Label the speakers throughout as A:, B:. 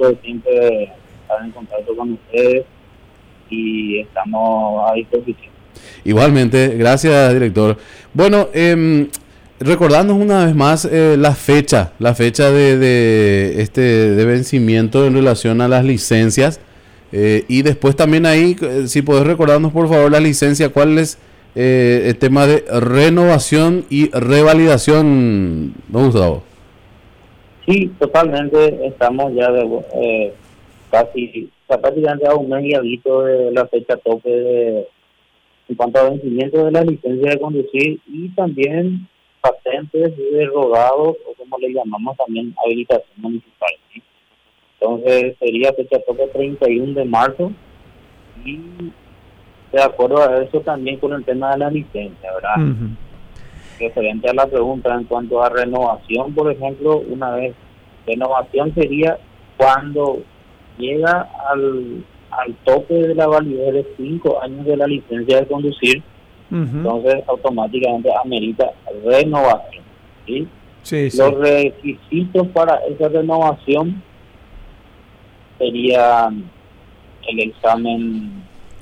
A: gusto de siempre estar en contacto con ustedes y estamos a disposición.
B: Igualmente, gracias, director. Bueno, recordando una vez más la fecha de vencimiento en relación a las licencias, y después también ahí, si podés recordarnos por favor la licencia, cuál es el tema de renovación y revalidación, don Gustavo.
A: Sí, totalmente, estamos ya prácticamente a un mes y algo de la fecha tope en cuanto a vencimiento de la licencia de conducir y también patentes de rodados, o como le llamamos también habilitación municipal, ¿sí? Entonces sería fecha tope 31 de marzo y de acuerdo a eso también con el tema de la licencia, ¿verdad?
C: Uh-huh.
A: Referente a la pregunta en cuanto a renovación, por ejemplo, una vez, renovación sería cuando llega al tope de la validez de 5 años de la licencia de conducir.
C: Uh-huh.
A: Entonces automáticamente amerita renovación, ¿sí?
C: Sí, sí.
A: Los requisitos para esa renovación serían el examen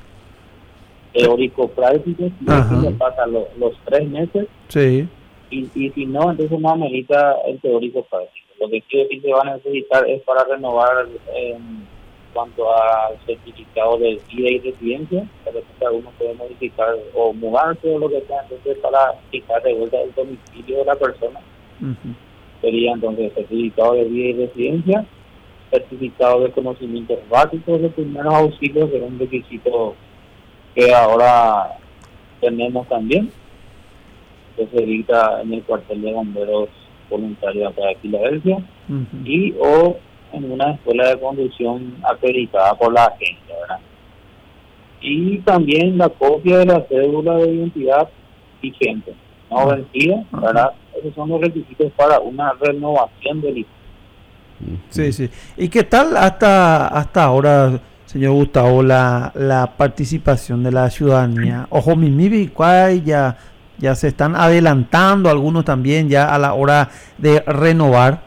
A: teórico práctico, y se pasa los 3 meses,
C: sí.
A: y si no, entonces no amerita el teórico práctico. Lo que sí se va a necesitar es para renovar en cuanto al certificado de vida y residencia. De repente algunos pueden modificar o mudarse o lo que sea, entonces para fijar de vuelta el domicilio de la persona.
C: Uh-huh.
A: Sería entonces certificado de vida y residencia, certificado de conocimientos básicos de primeros auxilios, que es un requisito que ahora tenemos también, que se dicta en el cuartel de bomberos voluntarios acá de Filadelfia,
C: Uh-huh.
A: y o en una escuela de conducción acreditada por la agencia, ¿verdad? Y también la copia de la cédula de identidad vigente, no vencida, ¿verdad? Esos son los requisitos para una renovación de licencia.
C: Sí, sí. ¿Y qué tal hasta ahora, señor Gustavo, la participación de la ciudadanía? Ojo, Mimibi, ya se están adelantando algunos también ya a la hora de renovar.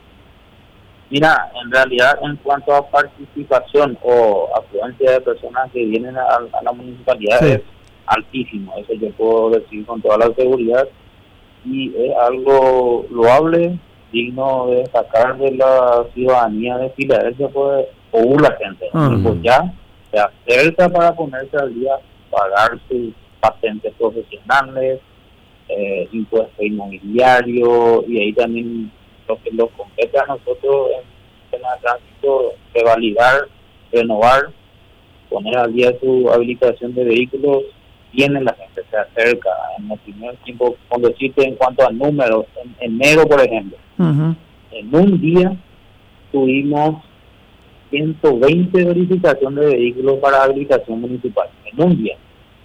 A: Mira, en realidad en cuanto a participación o afluencia de personas que vienen a la municipalidad,
C: sí,
A: es altísimo, eso yo puedo decir con toda la seguridad, y es algo loable, digno de destacar de la ciudadanía de Filadelfia, pues, o la gente,
C: Uh-huh.
A: pues ya se acerca para ponerse al día, pagar sus patentes profesionales, impuestos inmobiliarios, y ahí también lo que nos compete a nosotros en el tránsito, revalidar, renovar, poner al día su habilitación de vehículos. Viene la gente, se acerca en el primer tiempo. Cuando decirte en cuanto a números, en enero por ejemplo,
C: Uh-huh.
A: en un día tuvimos 120 verificaciones de vehículos para habilitación municipal, en un día.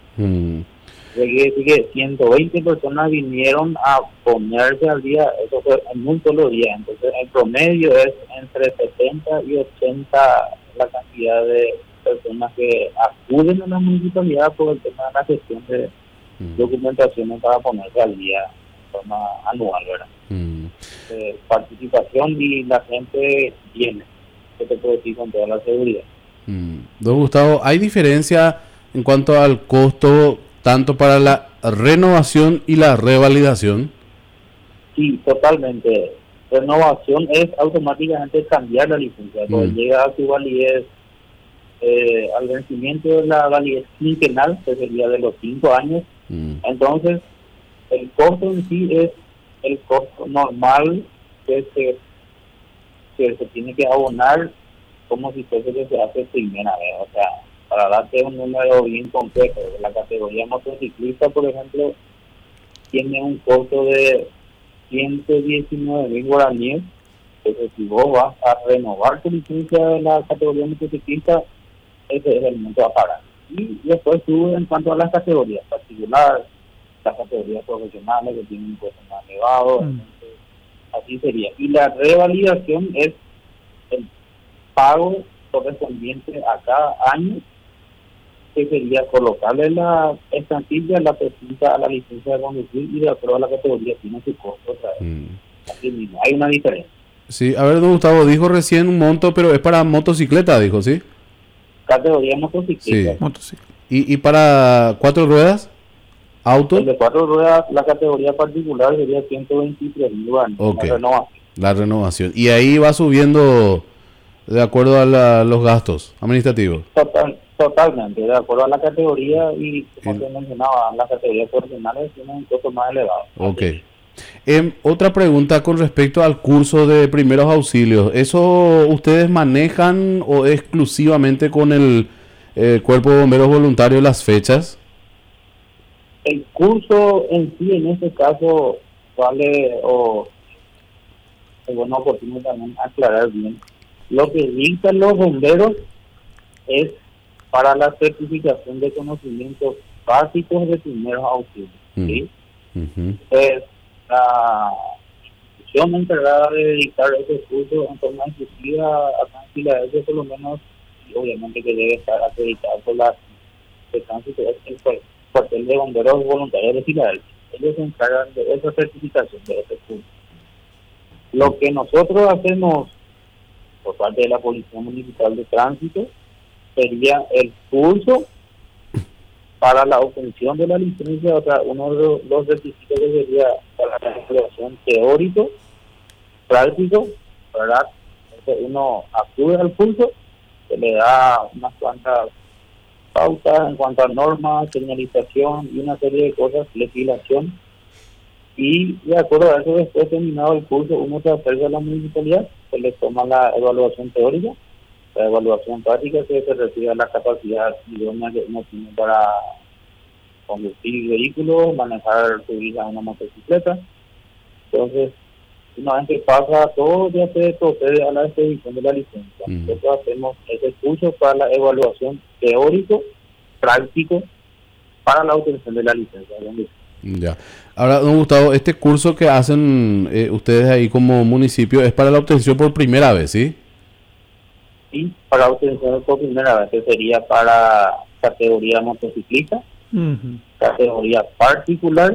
A: Quiere decir que 120 personas vinieron a ponerse al día, eso fue en un solo día. Entonces el promedio es entre 70 y 80 la cantidad de personas que acuden a la municipalidad por el tema de la gestión de documentaciones para ponerse al día de forma anual, ¿verdad? Participación, y la gente viene, que te puedo decir con toda la seguridad.
B: Don Gustavo, ¿hay diferencia en cuanto al costo tanto para la renovación y la revalidación?
A: Sí, totalmente. Renovación es automáticamente cambiar la licencia, porque llega a su validez, al vencimiento de la validez quinquenal, que sería de los 5 años. Entonces, el costo en sí es el costo normal que se tiene que abonar como si fuese que se hace primera vez. O sea, para darte un número bien complejo, la categoría motociclista, por ejemplo, tiene un costo de 119,000 guaraníes. Entonces, si vos vas a renovar tu licencia de la categoría motociclista, ese es el monto a pagar. Y después sube en cuanto a las categorías particulares, las categorías profesionales que tienen un costo más elevado. Entonces, así sería. Y la revalidación es el pago correspondiente a cada año, que sería colocarle la estampilla, la precisa a la licencia de conducir, y de acuerdo a la categoría tiene su costo otra vez. Así mismo, hay una diferencia.
B: Sí, a ver, don Gustavo, dijo recién un monto, pero es para motocicleta, dijo, ¿sí?
A: Categoría motocicleta.
B: Sí. ¿Y para 4 ruedas? ¿Auto?
A: El de 4 ruedas, la categoría particular sería 123.000 años.
B: Ok.
A: La renovación.
B: La renovación. Y ahí va subiendo de acuerdo a los gastos administrativos.
A: Totalmente, de acuerdo a la categoría y como se mencionaba, las categorías profesionales tienen un costo más elevado.
B: Ok. Otra pregunta con respecto al curso de primeros auxilios. ¿Eso ustedes manejan o exclusivamente con el Cuerpo de Bomberos Voluntarios las fechas?
A: El curso en sí, en este caso, vale, o es bueno oportuno también aclarar bien, lo que dictan los bomberos es para la certificación de conocimientos básicos de primeros auxilios. ¿Sí? Es la institución encargada de dictar ese curso en forma exclusiva acá en Filadelfia, por lo menos, y obviamente que debe estar acreditado por la de tránsito, es el cuartel de bomberos voluntarios de Filadelfia. Ellos se encargan de esa certificación de ese curso. Lo que nosotros hacemos por parte de la Policía Municipal de Tránsito sería el curso para la obtención de la licencia, o sea, uno de los requisitos que sería para la evaluación teórico, práctico, ¿verdad? Entonces uno acude al curso, se le da unas cuantas pautas en cuanto a normas, señalización y una serie de cosas, legislación, y de acuerdo a eso, después terminado el curso, uno se acerca a la municipalidad, se le toma la evaluación teórica, la evaluación práctica que se refiere a la capacidad idónea que uno tiene para conducir vehículos, manejar, subir a una motocicleta. Entonces, una vez que pasa todo, ya se procede a la expedición de la licencia. Nosotros hacemos ese curso para la evaluación teórico, práctico, para la obtención de la licencia.
B: Ya. Ahora, don Gustavo, este curso que hacen ustedes ahí como municipio es para la obtención por primera vez, ¿sí?
A: Y para obtención por primera vez, que sería para categoría motociclista, categoría particular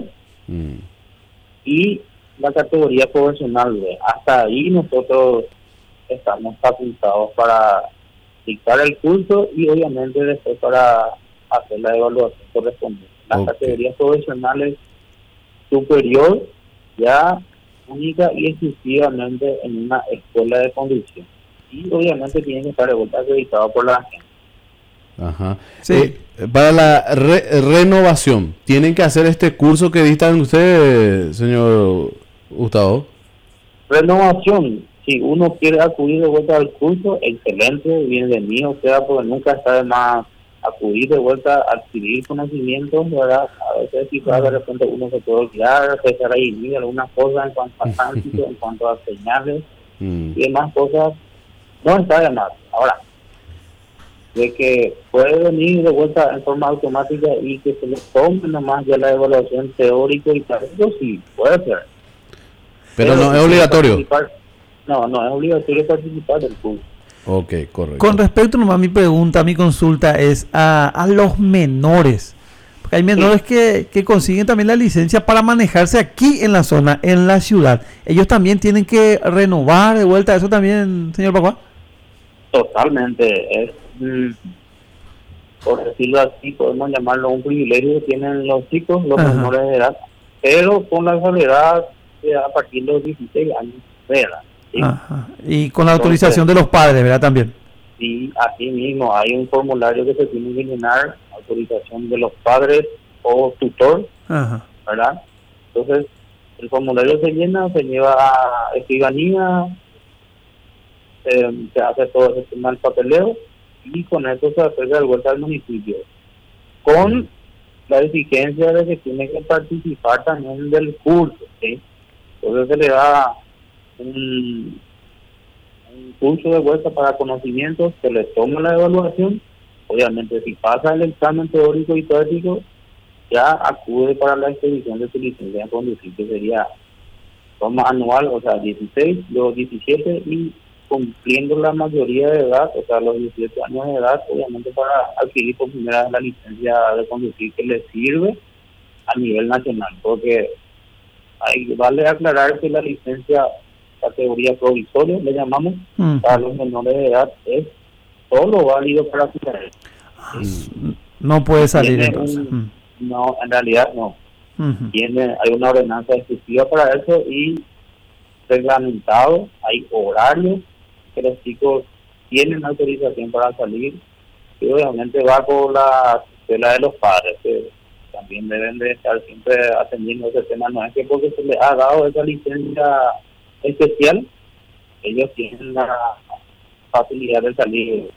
A: y la categoría profesional. Hasta ahí nosotros estamos facultados para dictar el curso y obviamente después para hacer la evaluación correspondiente. Las categorías profesionales superior ya única y exclusivamente en una escuela de conducción. Y obviamente tienen que estar de vuelta acreditado por la agencia.
B: Ajá. Sí. Para la renovación, ¿tienen que hacer este curso que dictan ustedes, señor Gustavo?
A: Renovación, si uno quiere acudir de vuelta al curso, excelente, bienvenido, o sea, porque nunca está de más acudir de vuelta a adquirir conocimientos, ¿verdad? A veces quizás de repente uno se puede olvidar, empezar a ir algunas cosas en cuanto a tránsito, en cuanto a señales y demás cosas, no está de más. Ahora, de que puede venir de vuelta en forma automática y que se le tome nomás ya la evaluación teórica y práctica, sí, puede ser.
B: Pero no es obligatorio.
A: No es obligatorio participar del curso.
B: Ok, correcto.
C: Con respecto nomás a mi pregunta, mi consulta es a los menores. Porque hay menores que consiguen también la licencia para manejarse aquí en la zona, en la ciudad. ¿Ellos también tienen que renovar de vuelta eso también, señor Pacuá?
A: Totalmente. Es, por decirlo así, podemos llamarlo un privilegio que tienen los chicos, los menores de edad, pero con la salvedad a partir de los 16 años de edad. ¿Sí?
C: Y con la autorización de los padres, ¿verdad? También.
A: Sí, así mismo, hay un formulario que se tiene que llenar, autorización de los padres o tutor, ¿verdad? Entonces, el formulario se llena, se lleva a escribanía, se hace todo ese tema del papeleo y con eso se acerca de vuelta al municipio. Con la exigencia de que tiene que participar también del curso, ¿sí? Entonces se le da un curso de vuelta para conocimientos, se le toma la evaluación, obviamente si pasa el examen teórico y práctico, ya acude para la expedición de su licencia de conducir, que sería toma anual, o sea 16, luego 17 y cumpliendo la mayoría de edad, o sea los 18 años de edad, obviamente para adquirir por primera vez la licencia de conducir que le sirve a nivel nacional, porque vale aclarar que la licencia categoría provisoria, le llamamos, para los menores de edad, es solo válido para ciudadanos.
C: No puede salir entonces.
A: No, en realidad no.
C: Uh-huh.
A: Hay una ordenanza exclusiva para eso y reglamentado, hay horarios que los chicos tienen autorización para salir, y obviamente va con la tutela de los padres, que también deben de estar siempre atendiendo ese tema. No es que porque se les ha dado esa licencia especial, ellos tienen la facilidad de salir.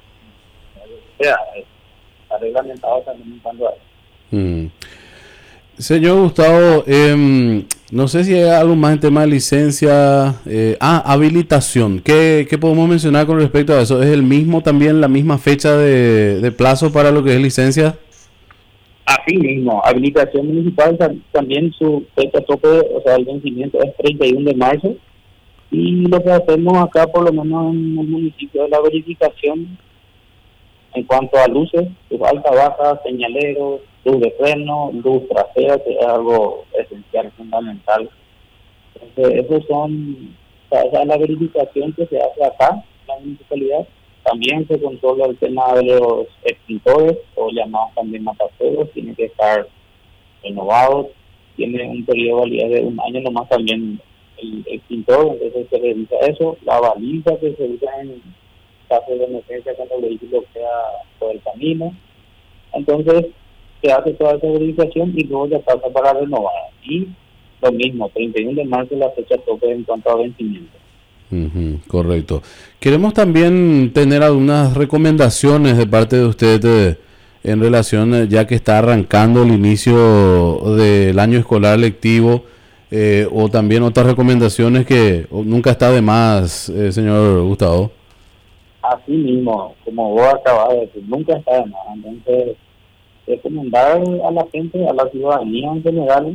A: O sea, está reglamentado también en cuanto a eso.
B: Señor Gustavo, no sé si hay algo más en tema de licencia. Habilitación. ¿Qué podemos mencionar con respecto a eso? ¿Es el mismo también, la misma fecha de plazo para lo que es licencia?
A: Así mismo, habilitación municipal también su fecha tope, o sea, el vencimiento es 31 de marzo. Y lo que hacemos acá, por lo menos en el municipio, es la verificación en cuanto a luces, luz alta, baja, señaleros, luz de freno, luz trasera, que es algo esencial, fundamental. Entonces, esa es la verificación que se hace acá en la municipalidad. También se controla el tema de los extintores, o llamados también matafuegos, tienen que estar renovados, tiene un periodo de validez de 1 año nomás también el extintor, entonces se revisa eso, la baliza que se usa en caso de emergencia cuando el vehículo queda por el camino. Entonces se hace toda esa verificación y luego ya pasa para renovar. Y lo mismo, 31 de marzo la fecha tope en cuanto a vencimiento.
B: Correcto. Queremos también tener algunas recomendaciones de parte de usted en relación, ya que está arrancando el inicio del año escolar lectivo, o también otras recomendaciones que nunca está de más, señor Gustavo.
A: Así mismo, como vos acabas de decir, nunca está de más. Entonces, recomendar a la gente, a la ciudadanía en general,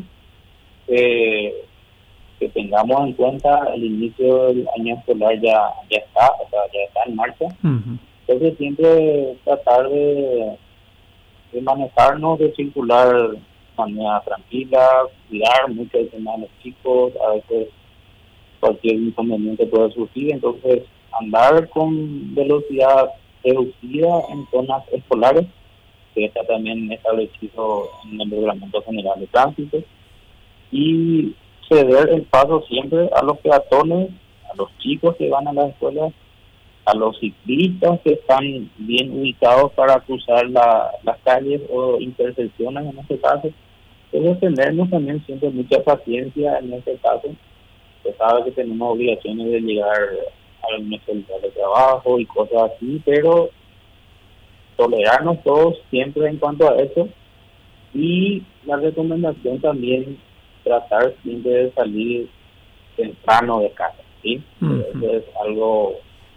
A: que tengamos en cuenta el inicio del año escolar ya está, o sea, ya está en marcha. Uh-huh. Entonces siempre tratar de manejarnos, de circular de manera tranquila, cuidar mucho el tema de los chicos, a veces cualquier inconveniente puede surgir, entonces andar con velocidad reducida en zonas escolares, que está también establecido en el Reglamento General de Tránsito, y ceder el paso siempre a los peatones, a los chicos que van a las escuelas, a los ciclistas que están bien ubicados para cruzar las calles o intersecciones en este caso. Entonces tenernos también siempre mucha paciencia en este caso. Se sabe que tenemos obligaciones de llegar al nuestro lugar de trabajo y cosas así, pero tolerarnos todos siempre en cuanto a eso. Y la recomendación también, tratar siempre de salir temprano de casa, ¿sí? Uh-huh. Eso es algo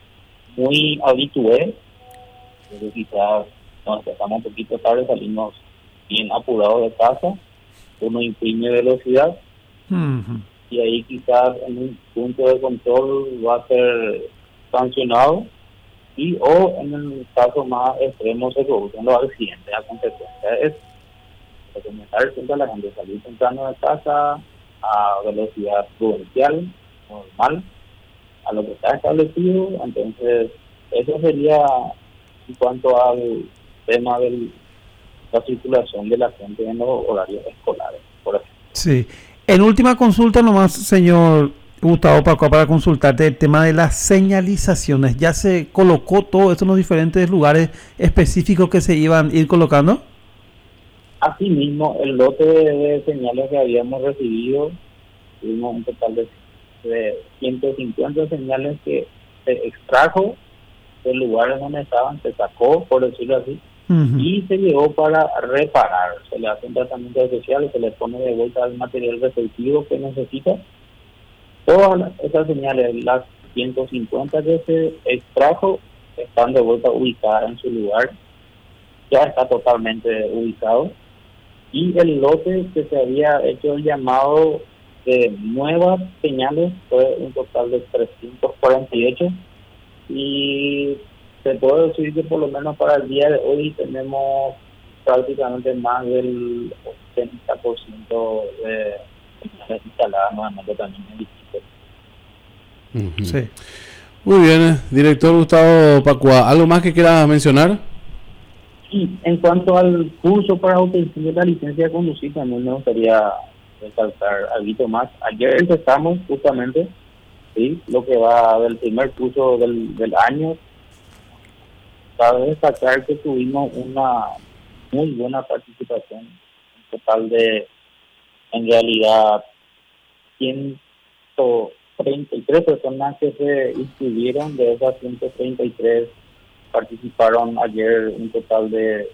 A: muy habitual, pero quizás nos estamos un poquito tarde, salimos bien apurados de casa, uno imprime velocidad, uh-huh, y ahí quizás en un punto de control va a ser sancionado, y o en el caso más extremo se producen los accidentes a consecuencia de eso. Recomendar siempre a la gente salir temprano de casa a velocidad prudencial, normal, a lo que está establecido. Entonces eso sería en cuanto al tema de la circulación de la gente en los horarios escolares, por ejemplo.
C: Sí. En última consulta nomás, señor Gustavo, para consultarte el tema de las señalizaciones. ¿Ya se colocó todo esto en los diferentes lugares específicos que se iban a ir colocando?
A: Asimismo, el lote de señales que habíamos recibido, tuvimos un total de 150 señales que se extrajo del lugar donde estaban, se sacó, por decirlo así, uh-huh, y se llevó para reparar. Se le hace un tratamiento especial, se le pone de vuelta el material respectivo que necesita. Todas esas señales, las 150 que se extrajo, están de vuelta ubicadas en su lugar, ya está totalmente ubicado. Y el lote que se había hecho el llamado de nuevas señales fue un total de 348, y se puede decir que por lo menos para el día de hoy tenemos prácticamente más del 80% de señales instaladas nuevamente también en distrito.
B: Ujú.
C: Sí.
B: Muy bien, director Gustavo Pacua, ¿algo más que quieras mencionar?
A: Y en cuanto al curso para obtener la licencia de conducir, también me gustaría resaltar algo más. Ayer empezamos justamente, ¿sí?, lo que va del primer curso del año. Cabe destacar que tuvimos una muy buena participación, un total de, en realidad, 133 personas que se inscribieron. De esas 133 participaron ayer un total de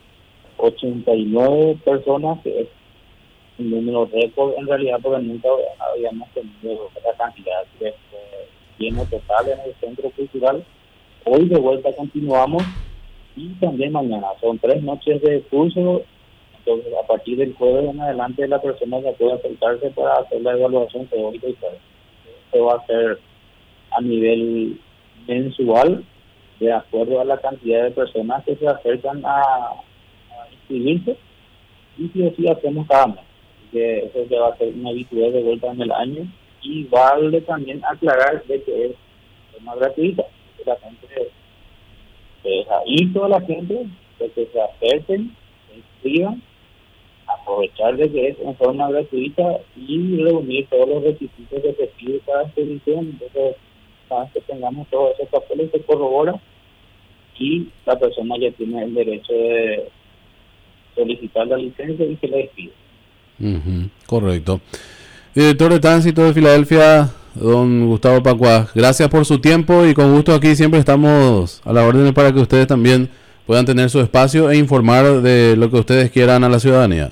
A: 89 personas, que es un número récord en realidad, porque nunca habíamos tenido esa cantidad de lleno total en el centro cultural. Hoy de vuelta continuamos y también mañana. Son 3 noches de curso. Entonces, a partir del jueves en adelante, la persona ya puede acercarse para hacer la evaluación teórica y todo. Se va a hacer a nivel mensual, de acuerdo a la cantidad de personas que se acercan a inscribirse, y si así hacemos cada mes. Así que eso ya va a ser una habitual de vuelta en el año, y vale también aclarar de que es forma gratuita, que la gente se deja ir, toda la gente, de que se acerquen, se inscriban, aprovechar de que es en forma gratuita y reunir todos los requisitos que se pide cada expedición. Entonces, cada vez que tengamos todos esos papeles, se corrobora y la persona ya tiene el derecho de solicitar la licencia y que la despide.
B: Ujú, correcto. Director de Tránsito de Filadelfia, don Gustavo Pacua, gracias por su tiempo, y con gusto aquí siempre estamos a la orden para que ustedes también puedan tener su espacio e informar de lo que ustedes quieran a la ciudadanía.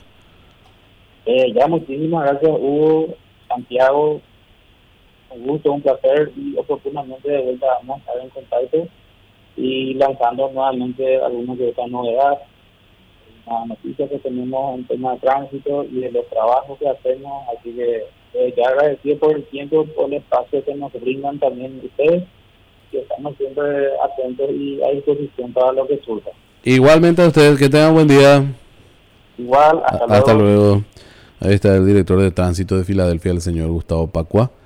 A: Ya muchísimas gracias, Hugo, Santiago, un gusto, un placer, y oportunamente de vuelta vamos a estar en contacto y lanzando nuevamente algunas de estas novedades, una noticia que tenemos en tema de tránsito y de los trabajos que hacemos. Así que ya agradecido por el tiempo, por el espacio que nos brindan también ustedes, que estamos siempre atentos y a disposición para lo que surja.
B: Igualmente a ustedes, que tengan buen día.
A: Igual, hasta luego.
B: Hasta luego. Ahí está el director de Tránsito de Filadelfia, el señor Gustavo Pacua.